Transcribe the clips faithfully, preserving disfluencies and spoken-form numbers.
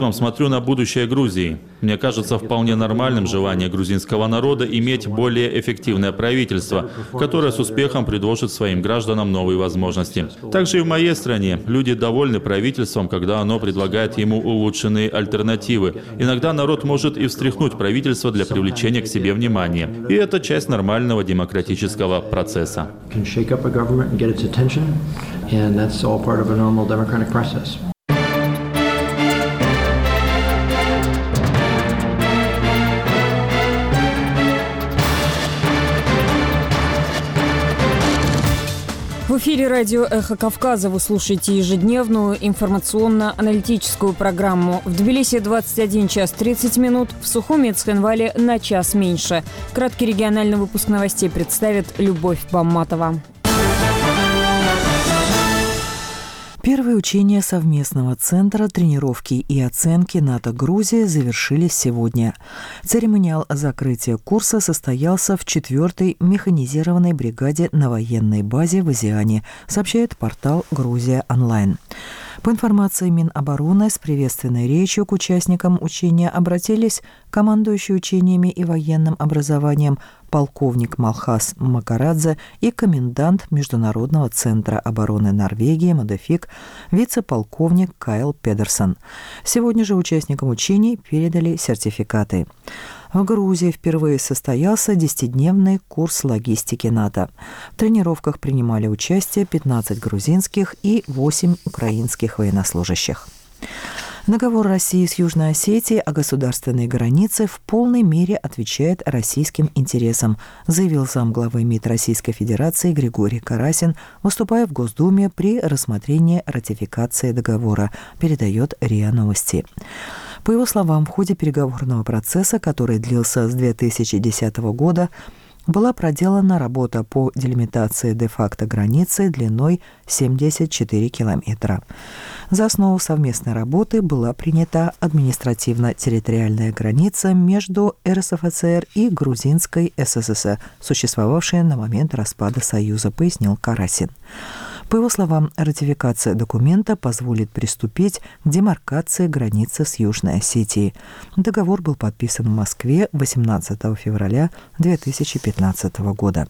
Смотрю на будущее Грузии. Мне кажется вполне нормальным желание грузинского народа иметь более эффективное правительство, которое с успехом предложит своим гражданам новые возможности. Также и в моей стране люди довольны правительством, когда оно предлагает ему улучшенные альтернативы. Иногда народ может и встряхнуть правительство для привлечения к себе внимания. И это часть нормального демократического процесса. В эфире радио «Эхо Кавказа» вы слушаете ежедневную информационно-аналитическую программу. В Тбилиси двадцать один час тридцать минут, в Сухуми и Цхинвале на час меньше. Краткий региональный выпуск новостей представит Любовь Бамматова. Первые учения совместного центра тренировки и оценки НАТО-Грузия завершились сегодня. Церемониал закрытия курса состоялся в четвёртой механизированной бригаде на военной базе в Азиане, сообщает портал «Грузия онлайн». По информации Минобороны, с приветственной речью к участникам учения обратились командующий учениями и военным образованием полковник Малхас Макарадзе и комендант Международного центра обороны Норвегии «Модефик» вице-полковник Кайл Педерсон. Сегодня же участникам учений передали сертификаты. В Грузии впервые состоялся десятидневный курс логистики НАТО. В тренировках принимали участие пятнадцать грузинских и восемь украинских военнослужащих. Договор России с Южной Осетией о государственной границе в полной мере отвечает российским интересам, заявил замглавы МИД Российской Федерации Григорий Карасин, выступая в Госдуме при рассмотрении ратификации договора, передает РИА Новости. По его словам, в ходе переговорного процесса, который длился с две тысячи десятого года, была проделана работа по делимитации де-факто границы длиной семьдесят четыре километра. За основу совместной работы была принята административно-территориальная граница между РСФСР и Грузинской СССР, существовавшая на момент распада Союза, пояснил Карасин. По его словам, ратификация документа позволит приступить к демаркации границы с Южной Осетией. Договор был подписан в Москве восемнадцатого февраля две тысячи пятнадцатого года.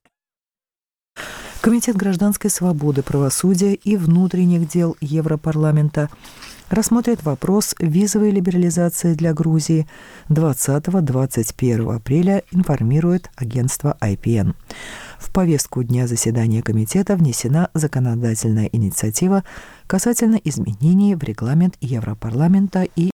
Комитет гражданской свободы, правосудия и внутренних дел Европарламента рассмотрит вопрос визовой либерализации для Грузии двадцатого — двадцать первого апреля, информирует агентство ай пи эн. В повестку дня заседания комитета внесена законодательная инициатива касательно изменений в регламент Европарламента и